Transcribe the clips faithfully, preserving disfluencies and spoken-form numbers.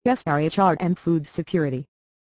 S R H R and food security.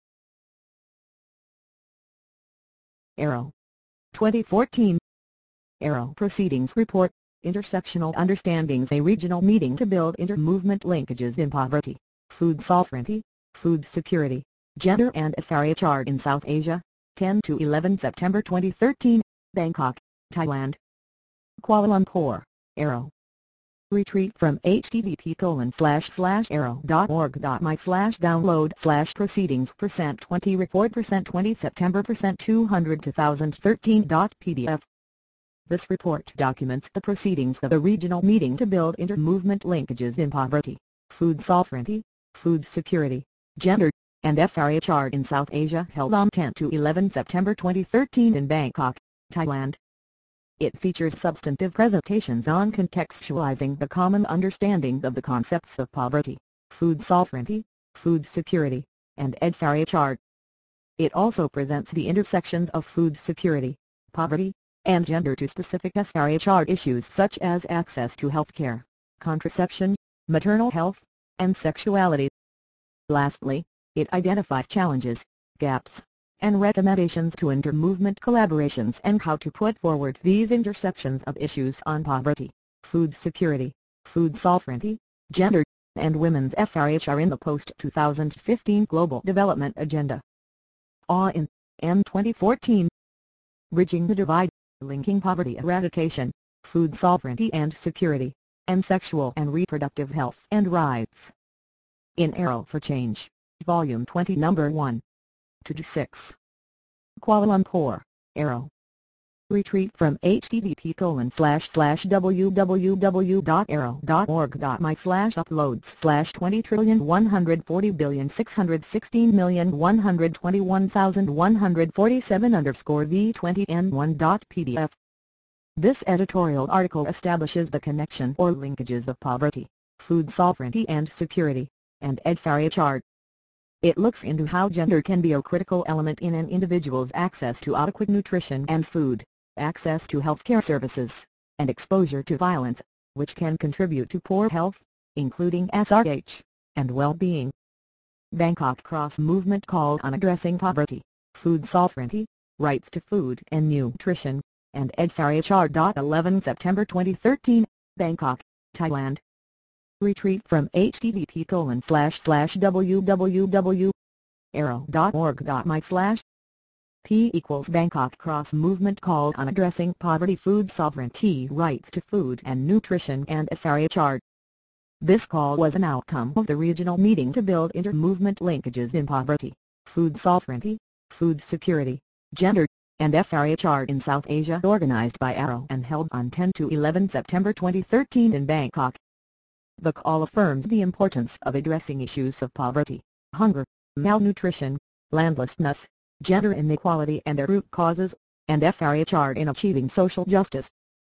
Arrow. twenty fourteen. Arrow Proceedings Report, Intersectional Understandings, a regional meeting to build inter-movement linkages in poverty, food sovereignty, food security, gender and S R H R in South Asia, ten to eleven September twenty thirteen, Bangkok, Thailand. Kuala Lumpur, Arrow. Retreat from http colon slash slash arrow dot org dot my slash download slash proceedings percent twenty report percent twenty September percent two hundred two thousand thirteen dot pdf. This report documents the proceedings of a regional meeting to build inter-movement linkages in poverty, food sovereignty, food security, gender, and S R H R in South Asia, held on ten to eleven September twenty thirteen in Bangkok, Thailand. It features substantive presentations on contextualizing the common understanding of the concepts of poverty, food sovereignty, food security, and S R H R. It also presents the intersections of food security, poverty, and gender to specific S R H R issues such as access to healthcare, contraception, maternal health, and sexuality. Lastly, it identifies challenges, gaps, and recommendations to inter-movement collaborations and how to put forward these intersections of issues on poverty, food security, food sovereignty, gender, and women's S R H R in the post two thousand fifteen Global Development Agenda. A W I N, M twenty fourteen. Bridging the Divide, Linking Poverty Eradication, Food Sovereignty and Security, and Sexual and Reproductive Health and Rights. In Arrow for Change, Volume twenty Number one. two to six. Kuala Lumpur, Arrow. Retreat from http colon slash slash www dot arrow dot org dot my slash uploads slash twenty trillion one hundred forty billion six hundred sixteen million one hundred twenty-one thousand one hundred forty-seven underscore v twenty n one dot pdf. This editorial article establishes the connection or linkages of poverty, food sovereignty and security, and S R H R. It looks into how gender can be a critical element in an individual's access to adequate nutrition and food, access to healthcare services, and exposure to violence, which can contribute to poor health, including S R H, and well-being. Bangkok Cross Movement called on addressing poverty, food sovereignty, rights to food and nutrition, and S R H R. eleven September twenty thirteen, Bangkok, Thailand. Retreat from http colon slash slash www arrow dot org dot my slash P equals Bangkok Cross Movement called on addressing poverty, food sovereignty, rights to food and nutrition, and S R H R. This call was an outcome of the regional meeting to build inter-movement linkages in poverty, food sovereignty, food security, gender, and S R H R in South Asia, organized by Arrow and held on ten to eleven September twenty thirteen in Bangkok. The call affirms the importance of addressing issues of poverty, hunger, malnutrition, landlessness, gender inequality and their root causes, and S R H R in achieving social justice.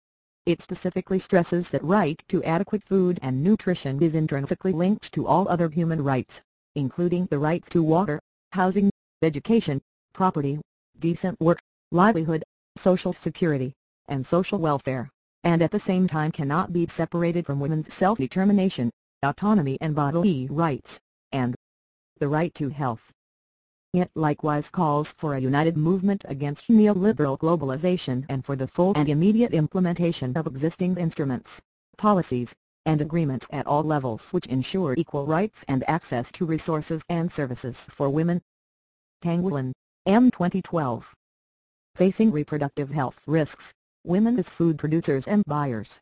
It specifically stresses that right to adequate food and nutrition is intrinsically linked to all other human rights, including the rights to water, housing, education, property, decent work, livelihood, social security, and social welfare, and at the same time cannot be separated from women's self-determination, autonomy and bodily rights, and the right to health. It likewise calls for a united movement against neoliberal globalization and for the full and immediate implementation of existing instruments, policies, and agreements at all levels which ensure equal rights and access to resources and services for women. Tanguilan, M twenty twelve. Facing Reproductive Health Risks, Women as Food Producers and Buyers.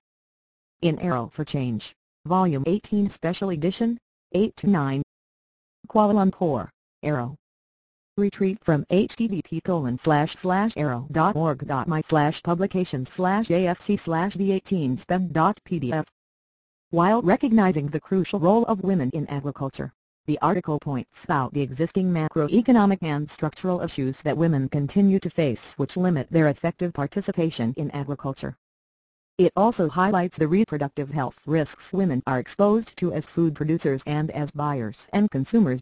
In Arrow for Change, Volume eighteen Special Edition, eight to nine. Kuala Lumpur, Arrow. Retreat from http colon slash slash arrow dot org dot my slash publications slash afc slash v eighteen sped dot pdf. While recognizing the crucial role of women in agriculture, the article points out the existing macroeconomic and structural issues that women continue to face which limit their effective participation in agriculture. It also highlights the reproductive health risks women are exposed to as food producers and as buyers and consumers.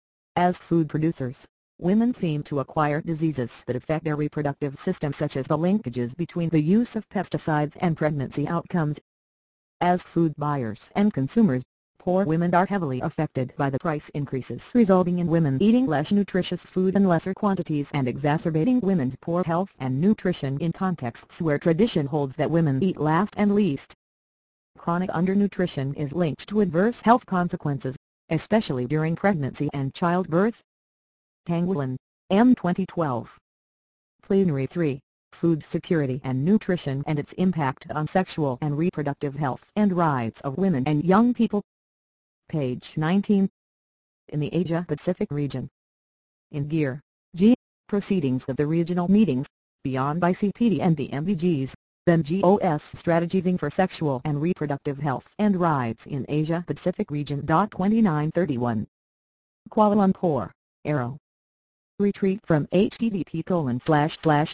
As food producers, women seem to acquire diseases that affect their reproductive system, such as the linkages between the use of pesticides and pregnancy outcomes. As food buyers and consumers, Poor women are heavily affected by the price increases, resulting in women eating less nutritious food in lesser quantities and exacerbating women's poor health and nutrition in contexts where tradition holds that women eat last and least. Chronic undernutrition is linked to adverse health consequences, especially during pregnancy and childbirth. Tangwilin, M. twenty twelve. Plenary three, Food Security and Nutrition and its Impact on Sexual and Reproductive Health and Rights of Women and Young People. Page nineteen. In the Asia-Pacific region. In Gear G. Proceedings of the regional meetings, beyond I C P D and the M D Gs, then G O S Strategizing for Sexual and Reproductive Health and Rights in Asia-Pacific Region. twenty-nine thirty-one. Kuala Lumpur, Aero. Retreat from http colon slash slash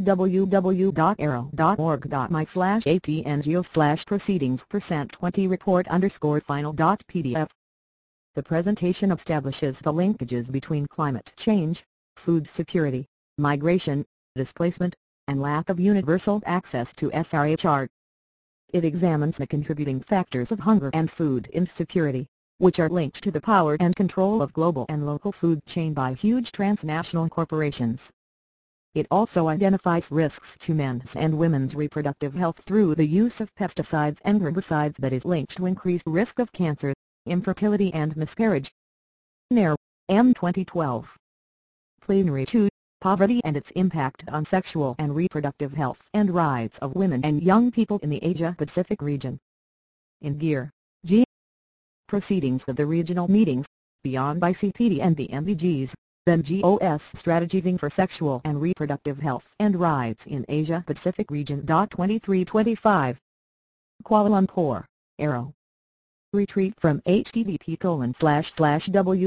www.aero.org.my slash apngeo slash proceedings percent 20 report underscore final dot pdf. The presentation establishes the linkages between climate change, food security, migration, displacement, and lack of universal access to S R H R. It examines the contributing factors of hunger and food insecurity, which are linked to the power and control of global and local food chain by huge transnational corporations. It also identifies risks to men's and women's reproductive health through the use of pesticides and herbicides that is linked to increased risk of cancer, infertility and miscarriage. Nair, M. twenty twelve. Plenary two, Poverty and its Impact on Sexual and Reproductive Health and Rights of Women and Young People in the Asia-Pacific Region. In Gear G. Proceedings of the regional meetings, beyond I C P D and the M D Gs, then G O S Strategizing for Sexual and Reproductive Health and Rights in Asia-Pacific Region. twenty-three twenty-five. Kuala Lumpur, Aero. Retreat from http colon slash slash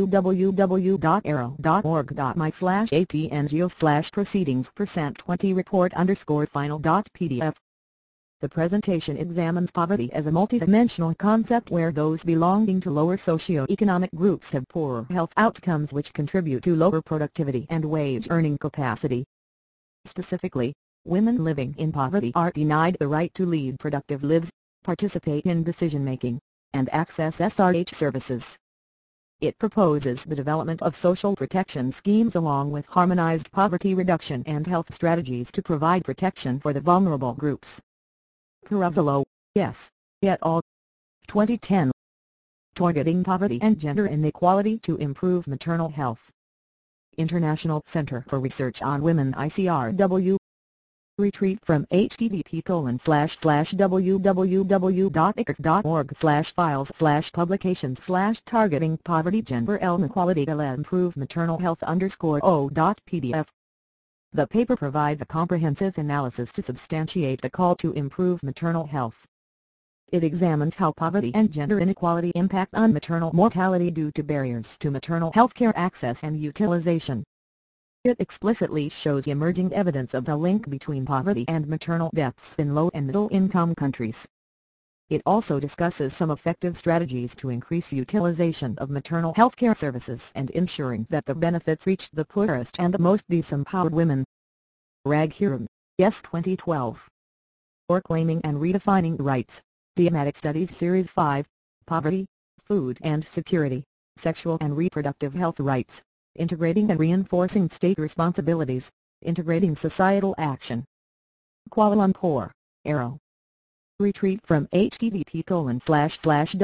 www.aero.org.my slash apngeo slash proceedings percent 20 report underscore final dot pdf. The presentation examines poverty as a multidimensional concept where those belonging to lower socioeconomic groups have poorer health outcomes which contribute to lower productivity and wage earning capacity. Specifically, women living in poverty are denied the right to lead productive lives, participate in decision-making, and access S R H services. It proposes the development of social protection schemes along with harmonized poverty reduction and health strategies to provide protection for the vulnerable groups. Puravalo, S. et al. twenty ten. Targeting Poverty and Gender Inequality to Improve Maternal Health. International Center for Research on Women I C R W. Retreat from http colon slash slash www.icc.org slash files slash publications slash targeting poverty gender inequality to improve maternal health underscore o dot pdf. The paper provides a comprehensive analysis to substantiate the call to improve maternal health. It examines how poverty and gender inequality impact on maternal mortality due to barriers to maternal health care access and utilization. It explicitly shows emerging evidence of the link between poverty and maternal deaths in low and middle-income countries. It also discusses some effective strategies to increase utilization of maternal health care services and ensuring that the benefits reach the poorest and the most disempowered women. Raghuram, S. twenty twelve. Proclaiming and Redefining Rights, Thematic Studies Series five, Poverty, Food and Security, Sexual and Reproductive Health Rights, Integrating and Reinforcing State Responsibilities, Integrating Societal Action. Kuala Lumpur, Aero. Retreat from http colon slash slash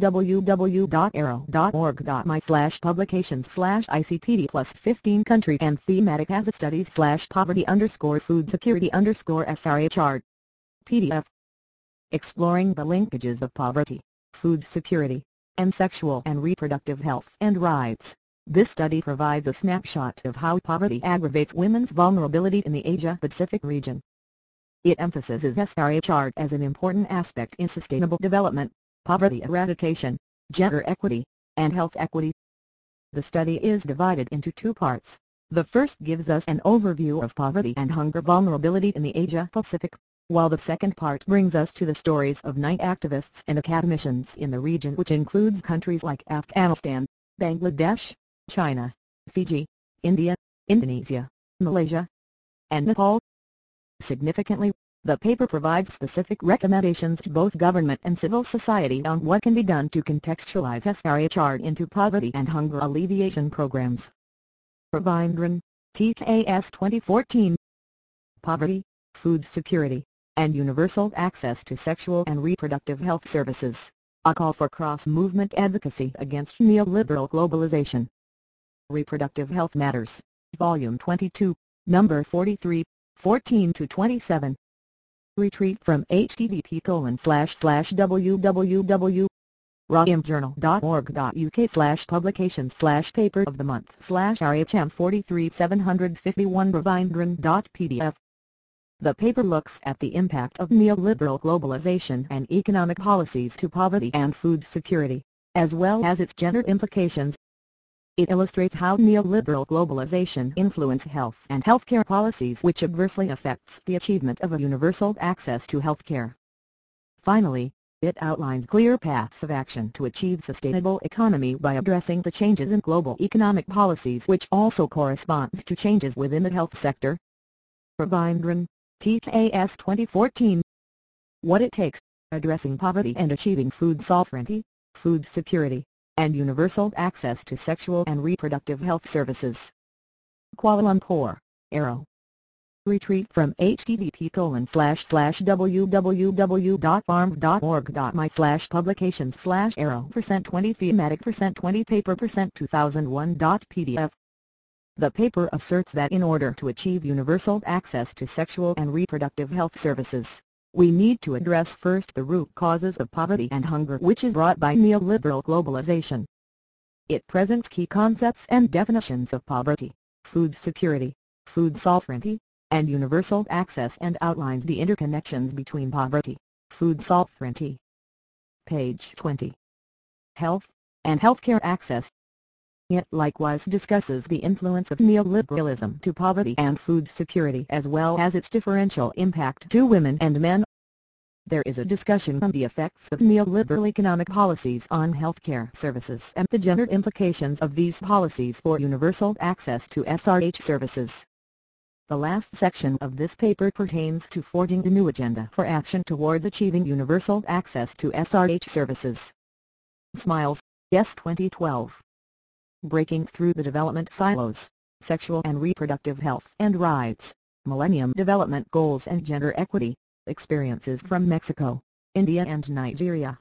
www.aero.org.my slash publications slash ICPD plus fifteen country and thematic as studies slash poverty underscore food security underscore SRHR. P D F. Exploring the linkages of poverty, food security, and sexual and reproductive health and rights. This study provides a snapshot of how poverty aggravates women's vulnerability in the Asia-Pacific region. It emphasizes S R H R as an important aspect in sustainable development, poverty eradication, gender equity, and health equity. The study is divided into two parts. The first gives us an overview of poverty and hunger vulnerability in the Asia-Pacific, while the second part brings us to the stories of nine activists and academicians in the region, which includes countries like Afghanistan, Bangladesh, China, Fiji, India, Indonesia, Malaysia, and Nepal. Significantly, The paper provides specific recommendations to both government and civil society on what can be done to contextualize S R H R into poverty and hunger alleviation programs. Ravindran, T K S twenty fourteen. Poverty, Food Security, and Universal Access to Sexual and Reproductive Health Services, a call for cross-movement advocacy against neoliberal globalization. Reproductive Health Matters, Volume twenty-two, Number forty-three, fourteen to twenty-seven. Retreat from H T T P colon slash slash www. rahimjournal.org.uk slash publications slash paper of the month slash R H M forty-three seven fifty-one Ravindran.pdf. The paper looks at the impact of neoliberal globalization and economic policies to poverty and food security, as well as its gender implications. It illustrates how neoliberal globalization influences health and healthcare policies, which adversely affects the achievement of a universal access to healthcare. Finally, it outlines clear paths of action to achieve sustainable economy by addressing the changes in global economic policies, which also correspond to changes within the health sector. Ravindran, T K S twenty fourteen. What it takes, addressing poverty and achieving food sovereignty, food security, and universal access to sexual and reproductive health services. Kuala Lumpur, Arrow. Retreat from H T T P colon slash slash www.farm.org.my slash publications slash arrow percent twenty thematic percent twenty paper percent two thousand one pdf. The paper asserts that in order to achieve universal access to sexual and reproductive health services, we need to address first the root causes of poverty and hunger, which is brought by neoliberal globalization. It presents key concepts and definitions of poverty, food security, food sovereignty, and universal access, and outlines the interconnections between poverty, food sovereignty. Page twenty. Health, and healthcare access. It likewise discusses the influence of neoliberalism to poverty and food security, as well as its differential impact to women and men. There is a discussion on the effects of neoliberal economic policies on healthcare services and the gender implications of these policies for universal access to S R H services. The last section of this paper pertains to forging a new agenda for action towards achieving universal access to S R H services. Smiles, S twenty twelve. Breaking Through the Development Silos, Sexual and Reproductive Health and Rights, Millennium Development Goals and Gender Equity, Experiences from Mexico, India and Nigeria.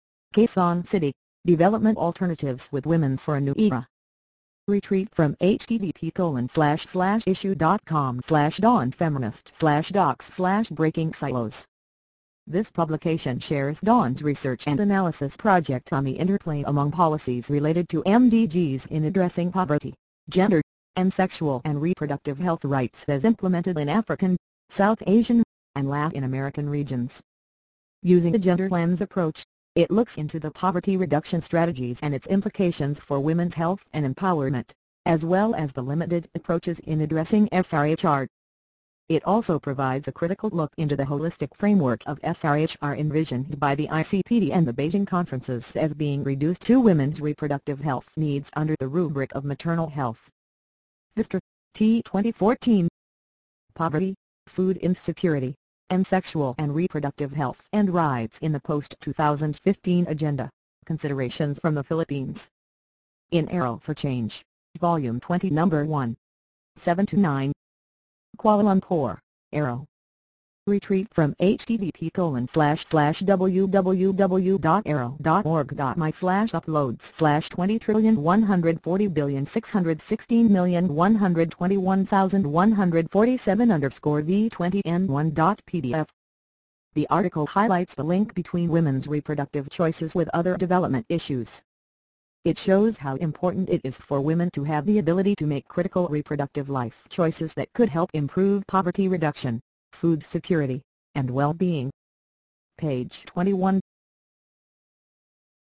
Quezon City, Development Alternatives with Women for a New Era. Retreat from H T T P colon slash slash issue dot com slash dawn feminist slash docs slash breaking silos. This publication shares Dawn's research and analysis project on the interplay among policies related to M D Gs in addressing poverty, gender, and sexual and reproductive health rights as implemented in African, South Asian, and Latin American regions. Using a gender lens approach, it looks into the poverty reduction strategies and its implications for women's health and empowerment, as well as the limited approaches in addressing S R H R. It also provides a critical look into the holistic framework of S R H R envisioned by the I C P D and the Beijing conferences as being reduced to women's reproductive health needs under the rubric of maternal health. Vistra, T twenty fourteen. Poverty, Food Insecurity, and Sexual and Reproductive Health and Rights in the Post two thousand fifteen Agenda, Considerations from the Philippines. In Arrow for Change, Volume twenty Number one. seven to nine. Kuala Lumpur, Arrow. Retreat from H T T P colon slash slash www.arrow.org.my slash uploads slash twenty trillion one hundred forty billion six hundred sixteen million one hundred twenty-one thousand one hundred forty-seven underscore V twenty N one pdf. The article highlights the link between women's reproductive choices with other development issues. It shows how important it is for women to have the ability to make critical reproductive life choices that could help improve poverty reduction, food security, and well-being. Page twenty-one.